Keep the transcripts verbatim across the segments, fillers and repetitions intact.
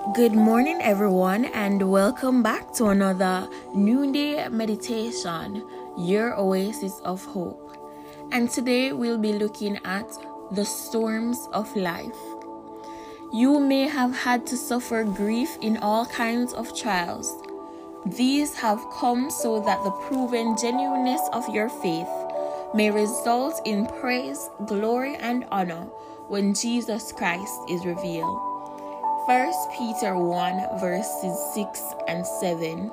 Good morning, everyone, and welcome back to another noonday meditation, your oasis of hope. And today we'll be looking at the storms of life. You may have had to suffer grief in all kinds of trials. These have come so that the proven genuineness of your faith may result in praise, glory, and honor when Jesus Christ is revealed. First Peter one verses six and seven.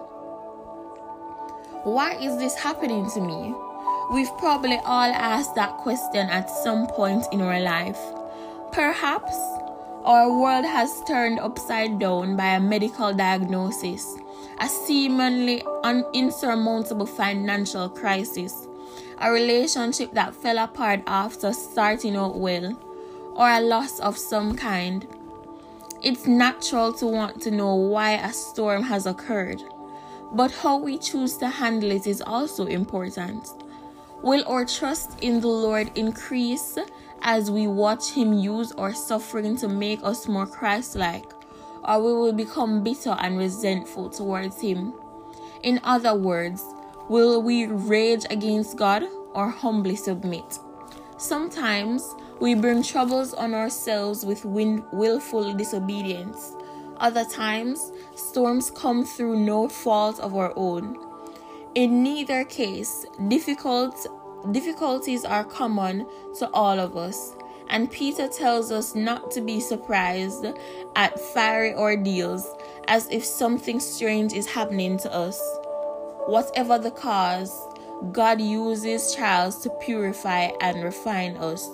Why is this happening to me? We've probably all asked that question at some point in our life. Perhaps our world has turned upside down by a medical diagnosis, a seemingly un- insurmountable financial crisis, a relationship that fell apart after starting out well, or a loss of some kind. It's natural to want to know why a storm has occurred, but how we choose to handle it is also important. Will our trust in the Lord increase as we watch Him use our suffering to make us more Christ-like, or we will become bitter and resentful towards Him? In other words, will we rage against God or humbly submit? Sometimes we bring troubles on ourselves with win- willful disobedience. Other times, storms come through no fault of our own. In neither case, difficult, difficulties are common to all of us, and Peter tells us not to be surprised at fiery ordeals as if something strange is happening to us. Whatever the cause, God uses trials to purify and refine us.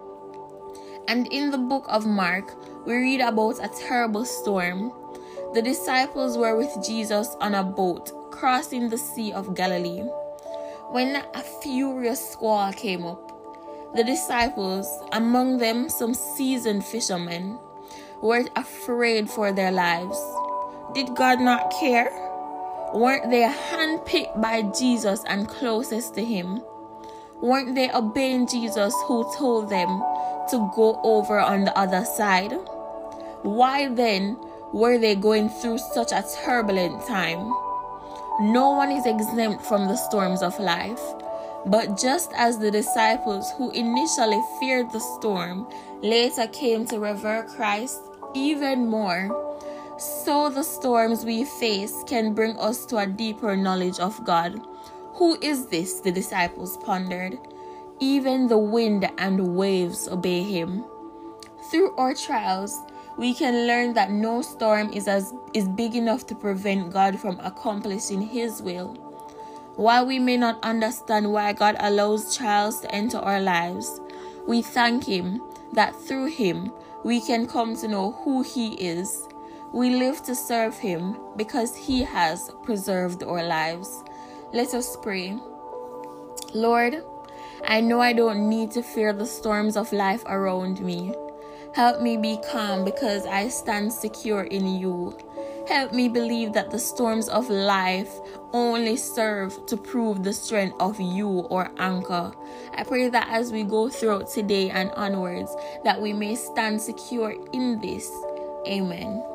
And in the book of Mark, we read about a terrible storm. The disciples were with Jesus on a boat, crossing the Sea of Galilee, when a furious squall came up. The disciples, among them some seasoned fishermen, were afraid for their lives. Did God not care? Weren't they handpicked by Jesus and closest to Him? Weren't they obeying Jesus who told them to go over on the other side? Why then were they going through such a turbulent time? No one is exempt from the storms of life. But just as the disciples who initially feared the storm later came to revere Christ even more, so the storms we face can bring us to a deeper knowledge of God. Who is this? The disciples pondered. Even the wind and waves obey Him. Through our trials, we can learn that no storm is as is big enough to prevent God from accomplishing His will. While we may not understand why God allows trials to enter our lives, we thank Him that through Him we can come to know who He is. We live to serve Him because He has preserved our lives. Let us pray. Lord, I know I don't need to fear the storms of life around me. Help me be calm because I stand secure in You. Help me believe that the storms of life only serve to prove the strength of You, our anchor. I pray that as we go throughout today and onwards, that we may stand secure in this. Amen.